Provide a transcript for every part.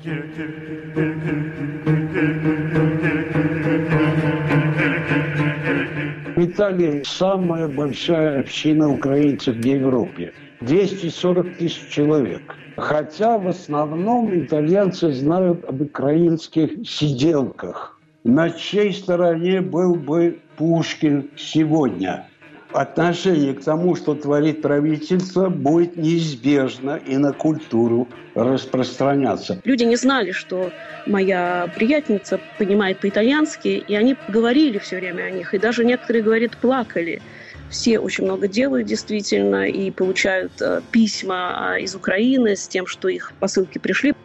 В Италии самая большая община украинцев в Европе. 240 тысяч человек. Хотя в основном итальянцы знают об украинских сиделках. На чьей стороне был бы Пушкин сегодня? Отношение к тому, что творит правительство, будет неизбежно и на культуру распространяться. Люди не знали, что моя приятельница понимает по-итальянски, и они говорили все время о них. И даже некоторые, говорят, плакали. Все очень много делают действительно и получают письма из Украины с тем, что их посылки пришли.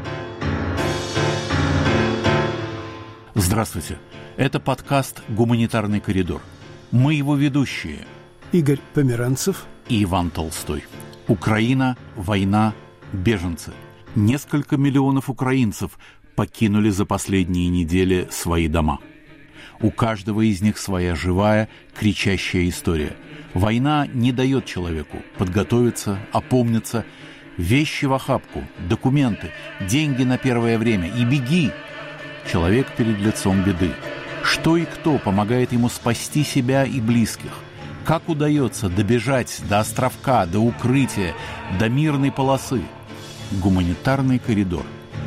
Здравствуйте. Это подкаст «Гуманитарный коридор». Мы его ведущие. Игорь Померанцев и Иван Толстой. Украина, война, беженцы. Несколько миллионов украинцев покинули за последние недели свои дома. У каждого из них своя живая, кричащая история. Война не дает человеку подготовиться, опомниться. Вещи в охапку, документы, деньги на первое время и беги. Человек перед лицом беды. Что и кто помогает ему спасти себя и близких? Как удается добежать до островка, до укрытия, до мирной полосы? Гуманитарный коридор.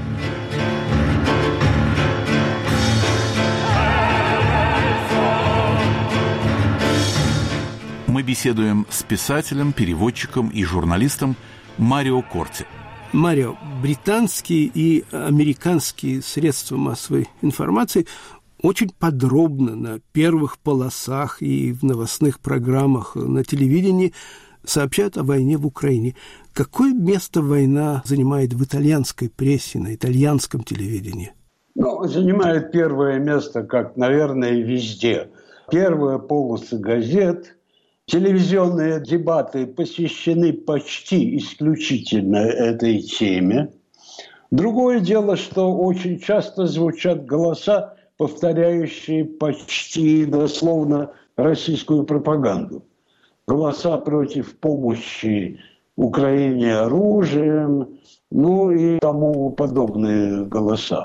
Мы беседуем с писателем, переводчиком и журналистом Марио Корти. Марио, британские и американские средства массовой информации очень подробно на первых полосах и в новостных программах на телевидении сообщают о войне в Украине. Какое место война занимает в итальянской прессе, на итальянском телевидении? Занимает первое место, как, наверное, везде. Первые полосы газет, телевизионные дебаты посвящены почти исключительно этой теме. Другое дело, что очень часто звучат голоса, повторяющие почти дословно российскую пропаганду. Голоса против помощи Украине оружием, и тому подобные голоса.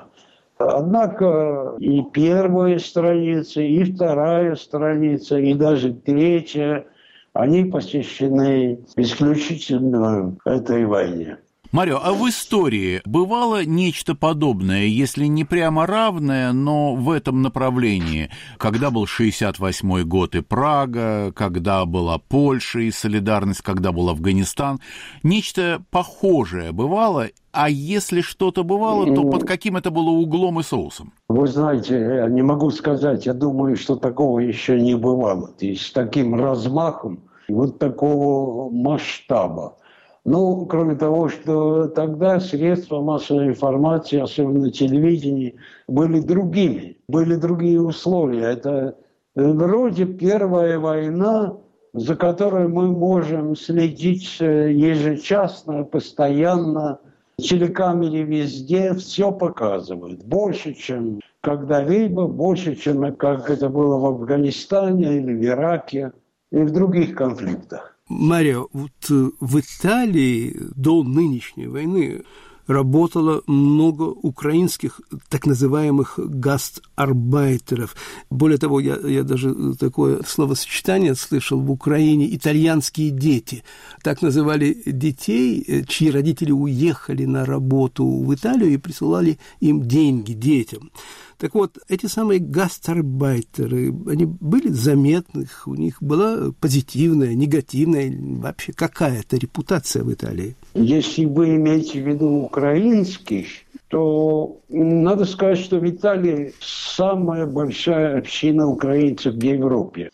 Однако и первая страница, и вторая страница, и даже третья, они посвящены исключительно этой войне. Марио, а в истории бывало нечто подобное, если не прямо равное, но в этом направлении? Когда был 68-й год и Прага, когда была Польша и солидарность, когда был Афганистан. Нечто похожее бывало? А если что-то бывало, то под каким это было углом и соусом? Вы знаете, я не могу сказать. Я думаю, что такого еще не бывало. То есть с таким размахом, вот такого масштаба. Кроме того, что тогда средства массовой информации, особенно телевидение, были другими. Были другие условия. Это вроде первая война, за которой мы можем следить ежечасно, постоянно. В телекамере везде все показывают. Больше, чем когда-либо, больше, чем как это было в Афганистане или в Ираке и в других конфликтах. Марио, в Италии до нынешней войны работало много украинских так называемых гастарбайтеров. Более того, я даже такое словосочетание слышал в Украине: итальянские дети. Так называли детей, чьи родители уехали на работу в Италию и присылали им деньги, детям. Так вот, эти самые гастарбайтеры, они были заметны, у них была позитивная, негативная, вообще какая-то репутация в Италии? Если вы имеете в виду украинских, то надо сказать, что в Италии самая большая община украинцев в Европе.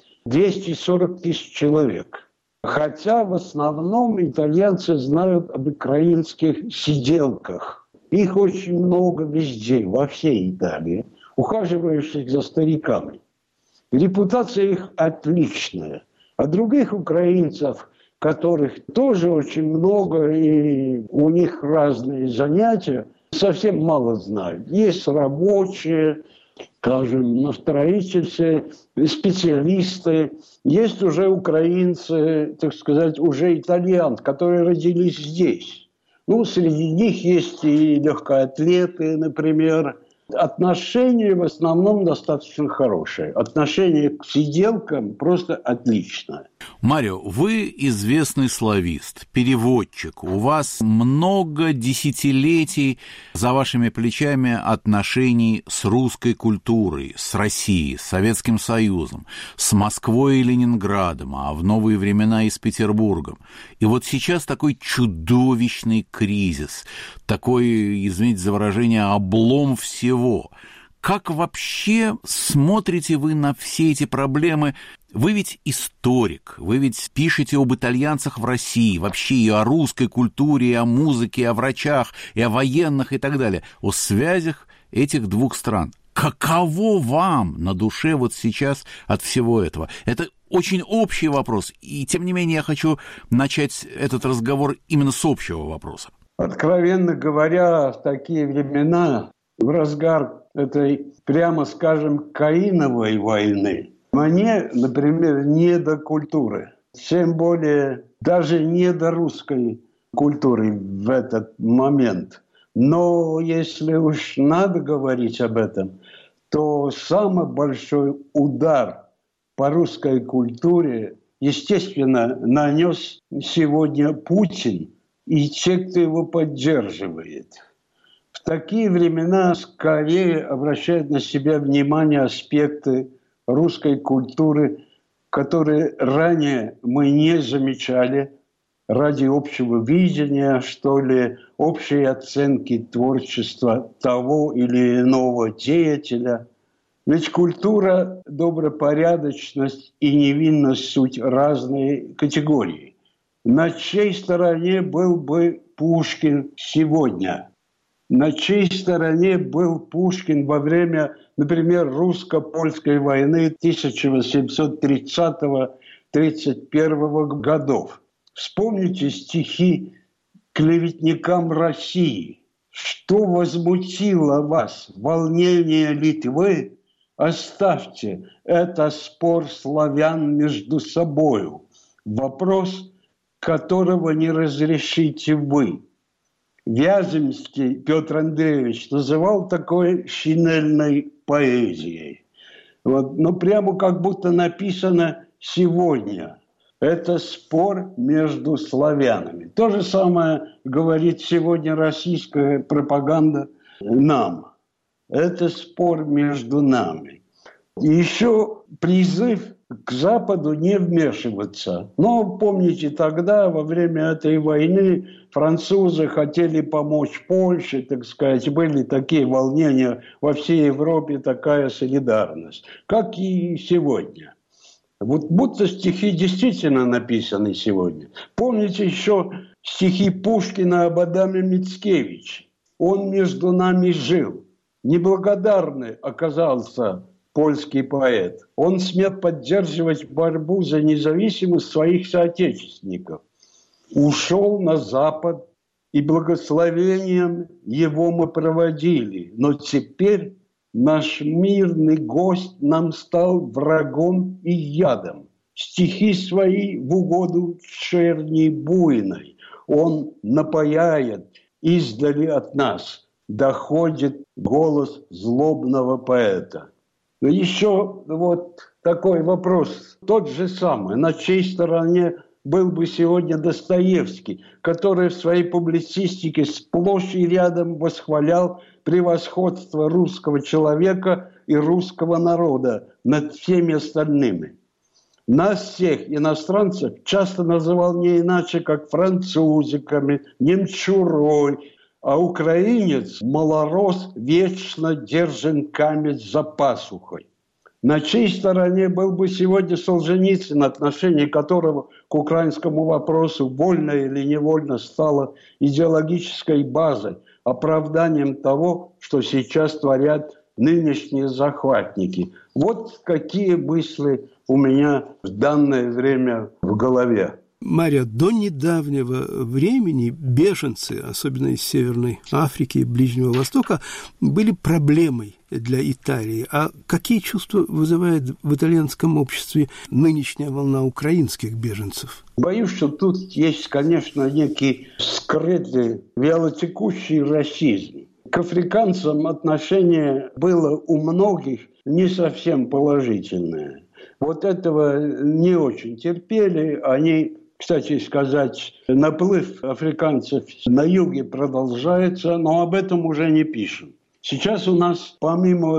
240 тысяч человек. Хотя в основном итальянцы знают об украинских сиделках. Их очень много везде, во всей Италии, ухаживающих за стариками. Репутация их отличная. А других украинцев, которых тоже очень много, и у них разные занятия, совсем мало знают. Есть рабочие, скажем, на строительстве, специалисты. Есть уже украинцы, так сказать, уже итальянцы, которые родились здесь. Среди них есть и легкоатлеты, например. Отношения в основном достаточно хорошие. Отношение к сиделкам просто отличное. Марио, вы известный славист, переводчик. У вас много десятилетий за вашими плечами отношений с русской культурой, с Россией, с Советским Союзом, с Москвой и Ленинградом, а в новые времена и с Петербургом. И вот сейчас такой чудовищный кризис, такой, извините за выражение, облом всего. Как вообще смотрите вы на все эти проблемы? Вы ведь историк, вы ведь пишете об итальянцах в России, вообще и о русской культуре, и о музыке, и о врачах, и о военных и так далее, о связях этих двух стран. Каково вам на душе вот сейчас от всего этого? Это очень общий вопрос, и тем не менее я хочу начать этот разговор именно с общего вопроса. Откровенно говоря, в такие времена, в разгар этой, прямо скажем, Каиновой войны, мне, например, не до культуры, тем более даже не до русской культуры в этот момент. Но если уж надо говорить об этом, то самый большой удар по русской культуре, естественно, нанес сегодня Путин и те, кто его поддерживает. В такие времена скорее обращают на себя внимание аспекты русской культуры, которые ранее мы не замечали ради общего видения, что ли, общей оценки творчества того или иного деятеля. Ведь культура, добропорядочность и невинность – суть разные категории. На чьей стороне был бы Пушкин сегодня? На чьей стороне был Пушкин во время, например, русско-польской войны 1830-31 годов? Вспомните стихи клеветникам России. Что возмутило вас? Волнение Литвы? Оставьте, это спор славян между собою. Вопрос, которого не разрешите вы. Вяземский Петр Андреевич называл такой шинельной поэзией. Но прямо как будто написано сегодня. Это спор между славянами. То же самое говорит сегодня российская пропаганда нам. Это спор между нами. И еще призыв к Западу не вмешиваться. Но помните, тогда, во время этой войны, французы хотели помочь Польше, так сказать, были такие волнения во всей Европе, такая солидарность, как и сегодня. Вот будто стихи действительно написаны сегодня. Помните еще стихи Пушкина об Адаме Мицкевиче? Он между нами жил. Неблагодарный оказался польский поэт. Он смел поддерживать борьбу за независимость своих соотечественников. Ушел на Запад, и благословением его мы проводили. Но теперь наш мирный гость нам стал врагом и ядом. Стихи свои в угоду черни буйной он напояет издали от нас. Доходит голос злобного поэта. Но еще вот такой вопрос, тот же самый, на чьей стороне был бы сегодня Достоевский, который в своей публицистике сплошь и рядом восхвалял превосходство русского человека и русского народа над всеми остальными. Нас всех, иностранцев, часто называл не иначе, как французиками, немчурой, а украинец, малорос, вечно держен камень за пасухой. На чьей стороне был бы сегодня Солженицын, отношение которого к украинскому вопросу вольно или невольно стало идеологической базой, оправданием того, что сейчас творят нынешние захватники. Вот какие мысли у меня в данное время в голове. Мария, до недавнего времени беженцы, особенно из Северной Африки и Ближнего Востока, были проблемой для Италии. А какие чувства вызывает в итальянском обществе нынешняя волна украинских беженцев? Боюсь, что тут есть, конечно, некий скрытый, вялотекущий расизм. К африканцам отношение было у многих не совсем положительное. Вот этого не очень терпели. Они, кстати сказать, наплыв африканцев на юге продолжается, но об этом уже не пишут. Сейчас у нас помимо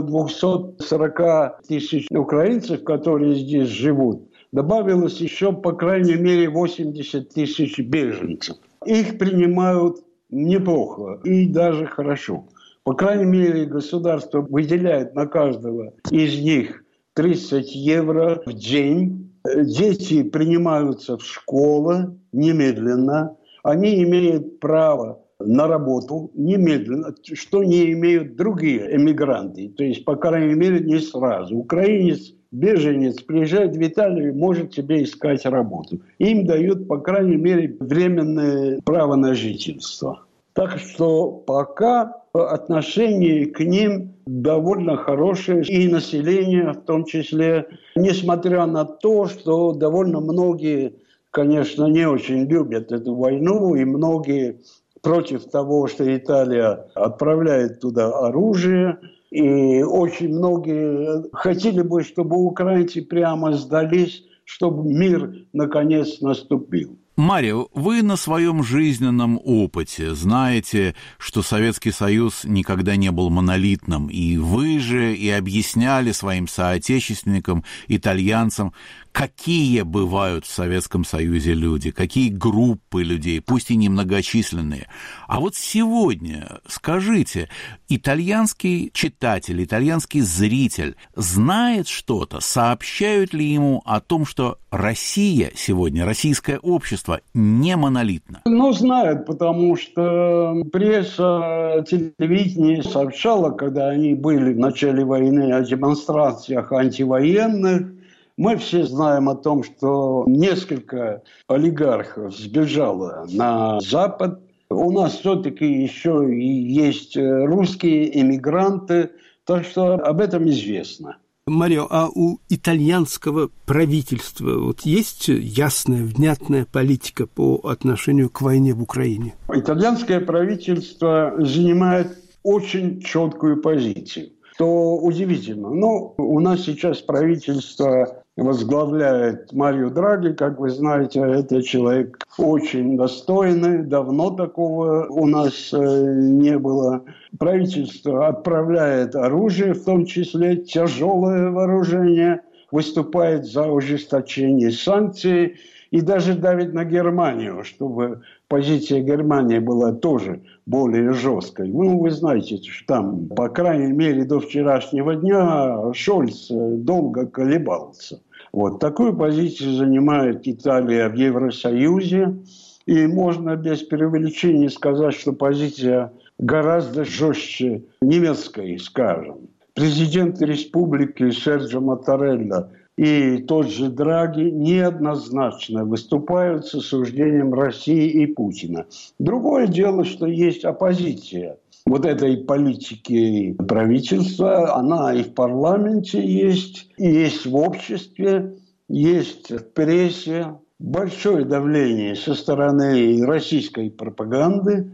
240 тысяч украинцев, которые здесь живут, добавилось еще, по крайней мере, 80 тысяч беженцев. Их принимают неплохо и даже хорошо. По крайней мере, государство выделяет на каждого из них 30 евро в день. Дети принимаются в школы немедленно. Они имеют право на работу немедленно, что не имеют другие эмигранты. То есть, по крайней мере, не сразу. Украинец, беженец приезжает в Италию, может себе искать работу. Им дают, по крайней мере, временное право на жительство. Так что пока отношение к ним довольно хорошее, и население в том числе, несмотря на то, что довольно многие, конечно, не очень любят эту войну, и многие против того, что Италия отправляет туда оружие, и очень многие хотели бы, чтобы украинцы прямо сдались, чтобы мир наконец наступил. Мария, вы на своем жизненном опыте знаете, что Советский Союз никогда не был монолитным, и вы же и объясняли своим соотечественникам, итальянцам, какие бывают в Советском Союзе люди, какие группы людей, пусть и немногочисленные. А вот сегодня, скажите, итальянский читатель, итальянский зритель знает что-то, сообщают ли ему о том, что Россия сегодня, российское общество не монолитно? Ну, знают, потому что пресса, телевидение сообщало, когда они были в начале войны, о демонстрациях антивоенных. Мы все знаем о том, что несколько олигархов сбежало на Запад. У нас все-таки еще и есть русские эмигранты, так что об этом известно. Марио, а у итальянского правительства вот есть ясная, внятная политика по отношению к войне в Украине? Итальянское правительство занимает очень четкую позицию, что удивительно. Но у нас сейчас правительство возглавляет Марио Драги, как вы знаете, это человек очень достойный, давно такого у нас не было. Правительство отправляет оружие, в том числе тяжелое вооружение, выступает за ужесточение санкций и даже давит на Германию, чтобы позиция Германии была тоже более жесткой. Ну, вы знаете, что там, по крайней мере, до вчерашнего дня Шольц долго колебался. Вот такую позицию занимает Италия в Евросоюзе. И можно без преувеличения сказать, что позиция гораздо жестче немецкой, скажем. Президент республики Серджо Маттарелла и тот же Драги неоднозначно выступают с осуждением России и Путина. Другое дело, что есть оппозиция вот этой политики правительства. Она и в парламенте есть, и есть в обществе, есть в прессе. Большое давление со стороны российской пропаганды,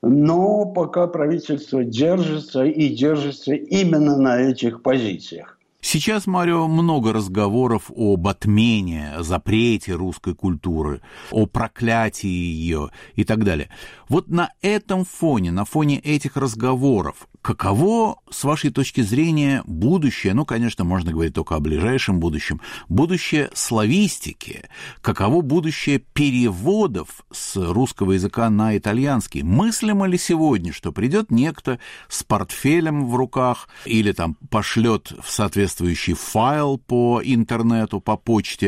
но пока правительство держится и держится именно на этих позициях. Сейчас, Марио, много разговоров об отмене, запрете русской культуры, о проклятии ее и так далее. Вот на этом фоне, на фоне этих разговоров, каково, с вашей точки зрения, будущее, ну, конечно, можно говорить только о ближайшем будущем, будущее славистики, каково будущее переводов с русского языка на итальянский? Мыслимо ли сегодня, что придет некто с портфелем в руках или там пошлет в соответствующий файл по интернету, по почте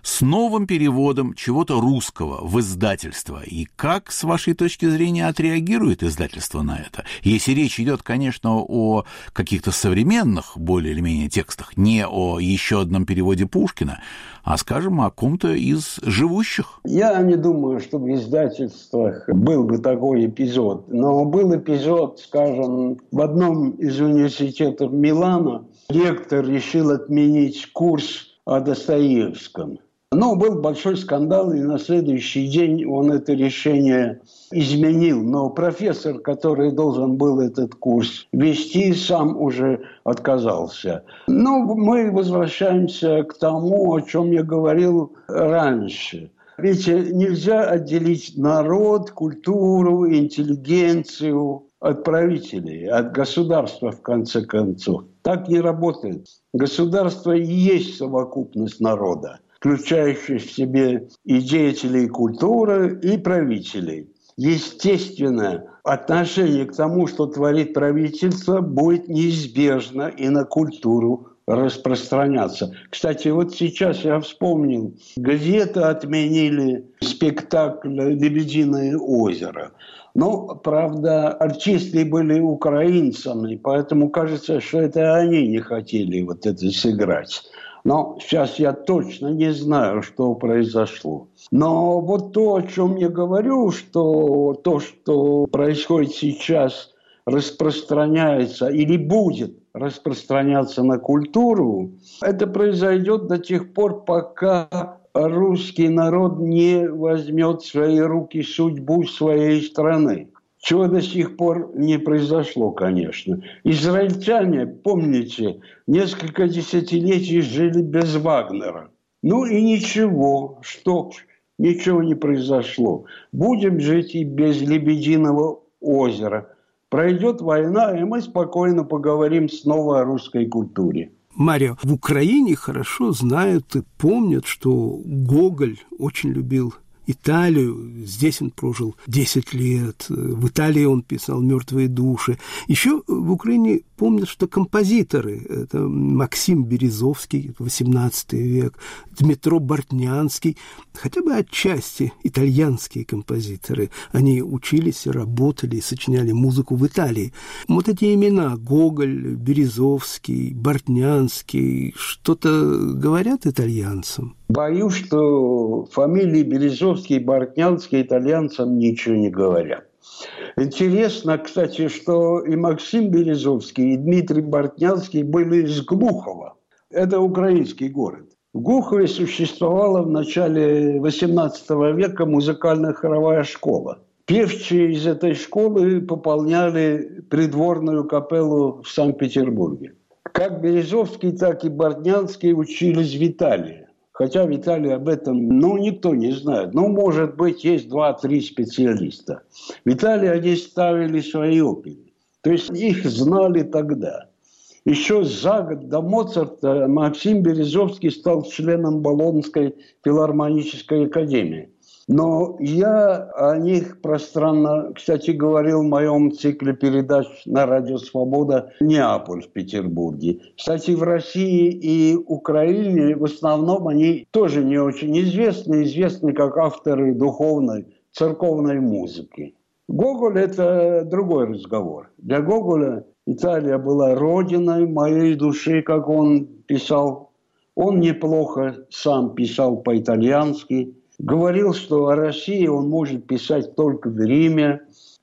с новым переводом чего-то русского в издательство. И как, с вашей точки зрения, отреагирует издательство на это? Если речь идет, конечно, о каких-то современных, более или менее, текстах, не о еще одном переводе Пушкина, а, скажем, о ком-то из живущих. Я не думаю, что в издательствах был бы такой эпизод. Но был эпизод, скажем, в одном из университетов Милана ректор решил отменить курс о Достоевском. Но был большой скандал, и на следующий день он это решение изменил. Но профессор, который должен был этот курс вести, сам уже отказался. Но мы возвращаемся к тому, о чем я говорил раньше. Ведь нельзя отделить народ, культуру, интеллигенцию от правителей, от государства, в конце концов. Так не работает. Государство и есть совокупность народа, включающая в себе и деятелей культуры, и правителей. Естественно, отношение к тому, что творит правительство, будет неизбежно и на культуру распространяться. Кстати, вот сейчас я вспомнил, газеты отменили спектакль «Лебединое озеро». Но, правда, артисты были украинцами, поэтому кажется, что это они не хотели вот это сыграть. Но сейчас я точно не знаю, что произошло. Но вот то, о чем я говорю, что то, что происходит сейчас, распространяется или будет распространяться на культуру, это произойдет до тех пор, пока русский народ не возьмет в свои руки судьбу своей страны. Чего до сих пор не произошло, конечно. Израильтяне, помните, несколько десятилетий жили без Вагнера. Ну и ничего, что ж, ничего не произошло. Будем жить и без Лебединого озера. Пройдет война, и мы спокойно поговорим снова о русской культуре. Марио, в Украине хорошо знают и помнят, что Гоголь очень любил Италию. Здесь он прожил 10 лет. В Италии он писал «Мертвые души». Еще в Украине помнят, что композиторы – это Максим Березовский, XVIII век, Дмитро Бортнянский, хотя бы отчасти итальянские композиторы. Они учились, работали и сочиняли музыку в Италии. Вот эти имена – Гоголь, Березовский, Бортнянский – что-то говорят итальянцам? Боюсь, что фамилии Березовский и Бортнянский итальянцам ничего не говорят. Интересно, кстати, что и Максим Березовский, и Дмитрий Бортнянский были из Глухова. Это украинский город. В Глухове существовала в начале XVIII века музыкальная хоровая школа. Певчие из этой школы пополняли придворную капеллу в Санкт-Петербурге. Как Березовский, так и Бортнянский учились в Италии. Хотя в Италии об этом, никто не знает. Может быть, есть 2-3 специалиста. В Италии они ставили свои оперы. То есть их знали тогда. Еще за год до Моцарта Максим Березовский стал членом Болонской филармонической академии. Но я о них пространно, кстати, говорил в моем цикле передач на Радио Свобода «Неаполь» в Петербурге. Кстати, в России и Украине в основном они тоже не очень известны как авторы духовной, церковной музыки. Гоголь – это другой разговор. Для Гоголя Италия была родиной моей души, как он писал. Он неплохо сам писал по-итальянски. Говорил, что о России он может писать только в Риме.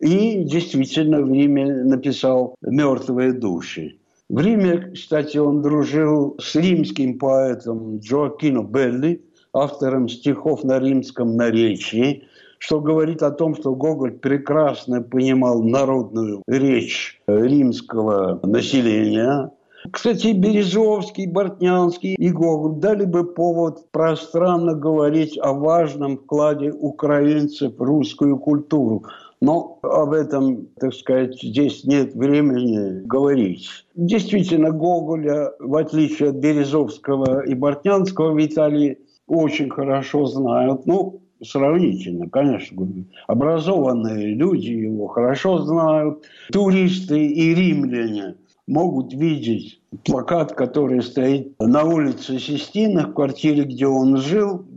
И действительно в Риме написал «Мертвые души». В Риме, кстати, он дружил с римским поэтом Джоаккино Белли, автором стихов на римском наречии, что говорит о том, что Гоголь прекрасно понимал народную речь римского населения. Кстати, Березовский, Бортнянский и Гоголь дали бы повод пространно говорить о важном вкладе украинцев в русскую культуру. Но об этом, так сказать, здесь нет времени говорить. Действительно, Гоголя, в отличие от Березовского и Бортнянского, в Италии очень хорошо знают. Сравнительно, конечно. Образованные люди его хорошо знают. Туристы и римляне могут видеть плакат, который стоит на улице Систина, в квартире, где он жил,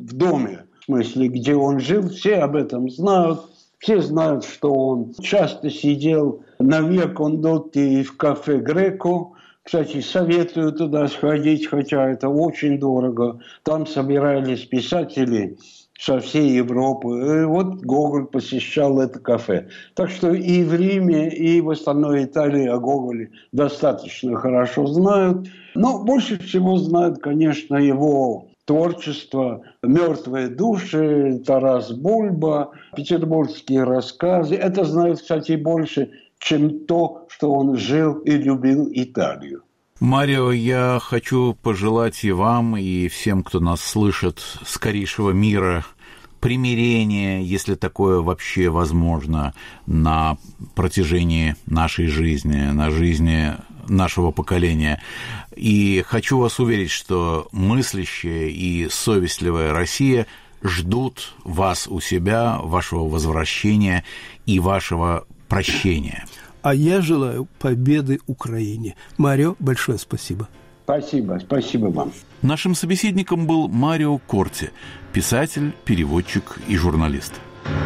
в доме, в смысле, где он жил, все об этом знают. Все знают, что он часто сидел на Виа Кондотти в кафе «Греко». Кстати, советую туда сходить, хотя это очень дорого. Там собирались писатели со всей Европы. И вот Гоголь посещал это кафе. Так что и в Риме, и в остальной Италии о Гоголе достаточно хорошо знают. Но больше всего знают, конечно, его творчество, «Мертвые души», Тарас Бульба, петербургские рассказы. Это знают, кстати, больше, чем то, что он жил и любил Италию. Марио, я хочу пожелать и вам, и всем, кто нас слышит, скорейшего мира, примирения, если такое вообще возможно, на протяжении нашей жизни, на жизни нашего поколения. И хочу вас уверить, что мыслящая и совестливая Россия ждут вас у себя, вашего возвращения и вашего прощения. А я желаю победы Украине. Марио, большое спасибо. Спасибо вам. Нашим собеседником был Марио Корти, писатель, переводчик и журналист.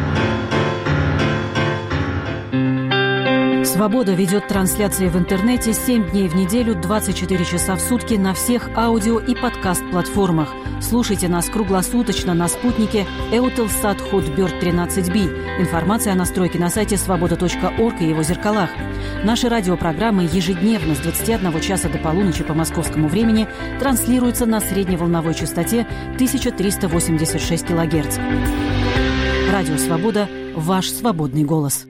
«Свобода» ведет трансляции в интернете 7 дней в неделю, 24 часа в сутки на всех аудио- и подкаст-платформах. Слушайте нас круглосуточно на спутнике Eutelsat Hotbird 13B. Информация о настройке на сайте свобода.орг и его зеркалах. Наши радиопрограммы ежедневно с 21 часа до полуночи по московскому времени транслируются на средневолновой частоте 1386 кГц. Радио «Свобода» – ваш свободный голос.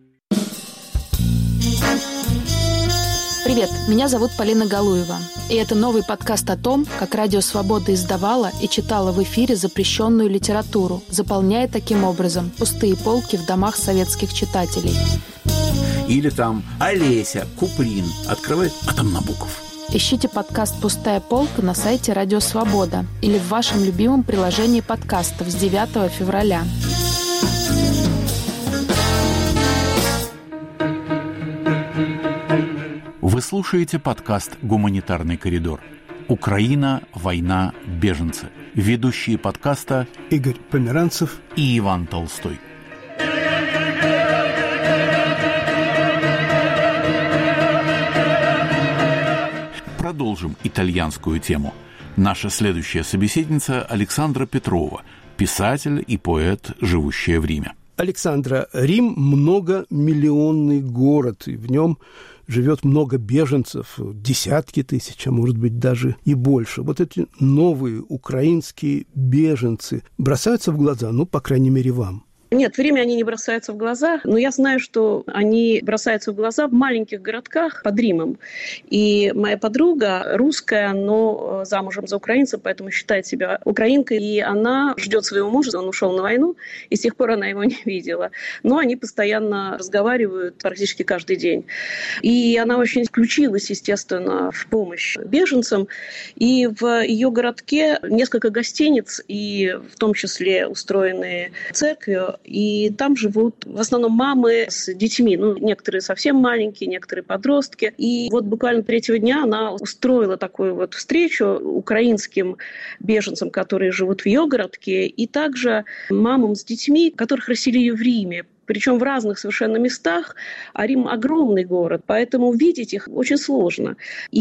Привет, меня зовут Полина Галуева, и это новый подкаст о том, как Радио Свобода издавала и читала в эфире запрещенную литературу, заполняя таким образом пустые полки в домах советских читателей. Или там Олеся, Куприн, открывает, а там Набоков. Ищите подкаст «Пустая полка» на сайте Радио Свобода или в вашем любимом приложении подкастов с 9 февраля. Вы слушаете подкаст «Гуманитарный коридор». Украина, война, беженцы. Ведущие подкаста Игорь Померанцев и Иван Толстой. Продолжим итальянскую тему. Наша следующая собеседница Александра Петрова, писатель и поэт, живущая в Риме. Александра, Рим – многомиллионный город, и в нем живет много беженцев, десятки тысяч, а может быть даже и больше. Вот эти новые украинские беженцы бросаются в глаза, ну, по крайней мере, вам. Нет, в Риме они не бросаются в глаза, но я знаю, что они бросаются в глаза в маленьких городках под Римом. И моя подруга русская, но замужем за украинцем, поэтому считает себя украинкой. И она ждет своего мужа, он ушел на войну, и с тех пор она его не видела. Но они постоянно разговаривают практически каждый день. И она очень включилась, естественно, в помощь беженцам. И в ее городке несколько гостиниц, и в том числе устроенные церковью. И там живут в основном мамы с детьми. Ну, некоторые совсем маленькие, некоторые подростки. И вот буквально 3-го дня она устроила такую вот встречу украинским беженцам, которые живут в ее городке, и также мамам с детьми, которых расселили в Риме. Причем в разных совершенно местах, а Рим огромный город, поэтому увидеть их очень сложно.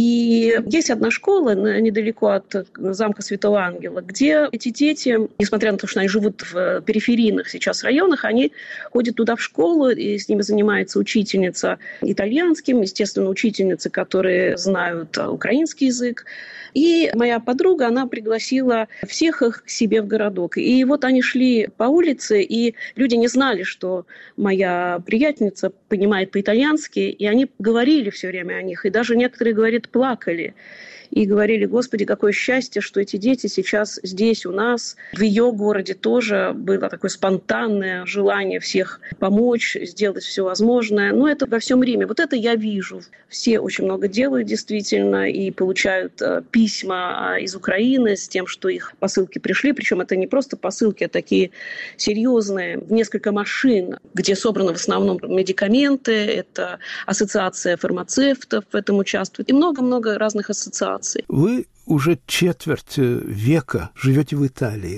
И есть одна школа недалеко от замка Святого Ангела, где эти дети, несмотря на то, что они живут в периферийных сейчас районах, они ходят туда в школу, и с ними занимается учительница итальянским, естественно, учительницы, которые знают украинский язык. И моя подруга, она пригласила всех их к себе в городок. И вот они шли по улице, и люди не знали, что моя приятельница понимает по-итальянски, и они говорили все время о них. И даже некоторые, говорят, плакали. И говорили: Господи, какое счастье, что эти дети сейчас здесь у нас. В ее городе тоже было такое спонтанное желание всех помочь, сделать все возможное. Но это во всем Риме. Вот это я вижу. Все очень много делают действительно и получают письма из Украины с тем, что их посылки пришли. Причем это не просто посылки, а такие серьезные, в несколько машин, где собраны в основном медикаменты. Это ассоциация фармацевтов в этом участвует. И много-много разных ассоциаций. Вы уже четверть века живете в Италии.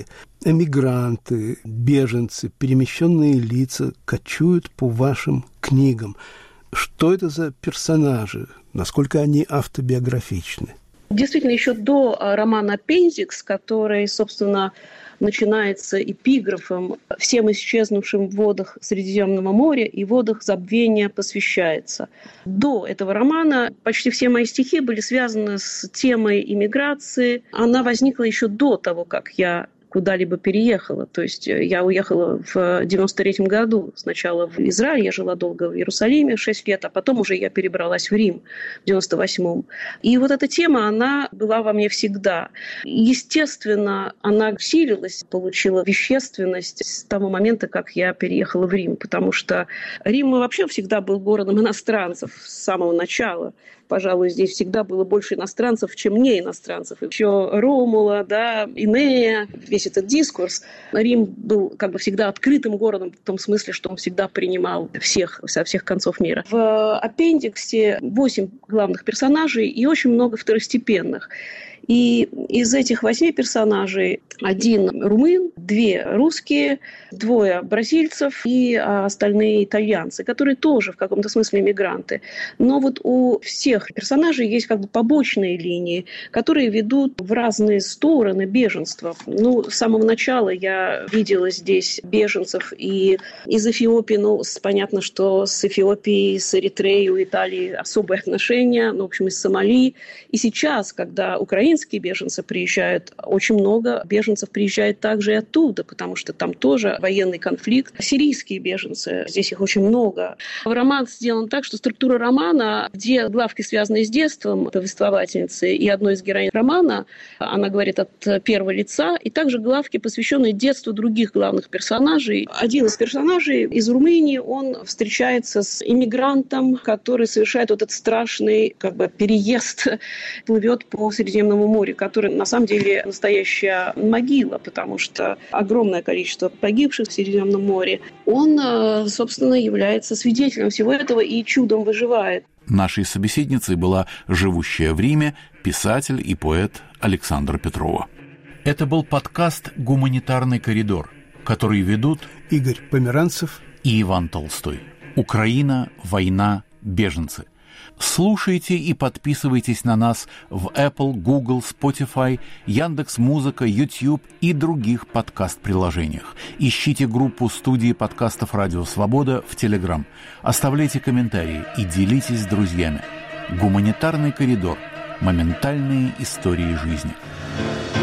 эмигранты, беженцы, перемещенные лица кочуют по вашим книгам. Что это за персонажи? Насколько они автобиографичны? Действительно, еще до романа «Аппендикс», который, собственно, начинается эпиграфом «Всем исчезнувшим в водах Средиземного моря и водах забвения посвящается». До этого романа почти все мои стихи были связаны с темой иммиграции. Она возникла еще до того, как я куда-либо переехала. То есть я уехала в 93-м году. Сначала в Израиль, я жила долго в Иерусалиме 6 лет, а потом уже я перебралась в Рим в 98-м. И вот эта тема, она была во мне всегда. Естественно, она усилилась, получила вещественность с того момента, как я переехала в Рим, потому что Рим вообще всегда был городом иностранцев с самого начала. Пожалуй, здесь всегда было больше иностранцев, чем не иностранцев. Еще Ромула, да, Инея, весь этот дискурс. Рим был как бы всегда открытым городом в том смысле, что он всегда принимал всех со всех концов мира. В «Аппендиксе» 8 главных персонажей и очень много второстепенных. И из этих 8 персонажей 1 румын, 2 русские, 2 бразильцев и остальные итальянцы, которые тоже в каком-то смысле мигранты. Но вот у всех персонажей есть как бы побочные линии, которые ведут в разные стороны беженства. Ну, с самого начала я видела здесь беженцев и из Эфиопии, ну, понятно, что с Эфиопией, с Эритреей у Италии особые отношения, ну, в общем, из Сомали. И сейчас, когда украинские беженцы приезжают, очень много беженцев приезжает также и оттуда, потому что там тоже военный конфликт. Сирийские беженцы, здесь их очень много. Роман сделан так, что структура романа, где главки, связанные с детством повествовательницы, и одной из героинь романа, она говорит от первого лица, и также главки, посвященные детству других главных персонажей. Один из персонажей из Румынии, он встречается с иммигрантом, который совершает вот этот страшный как бы переезд, плывет по Средиземному морю, который на самом деле настоящая могила, потому что огромное количество погибших в Средиземном море. Он, собственно, является свидетелем всего этого и чудом выживает. Нашей собеседницей была живущая в Риме писатель и поэт Александра Петрова. Это был подкаст «Гуманитарный коридор», который ведут Игорь Померанцев и Иван Толстой. Украина, война, беженцы. Слушайте и подписывайтесь на нас в Apple, Google, Spotify, Яндекс.Музыка, YouTube и других подкаст-приложениях. Ищите группу студии подкастов «Радио Свобода» в Telegram. Оставляйте комментарии и делитесь с друзьями. Гуманитарный коридор. Моментальные истории жизни.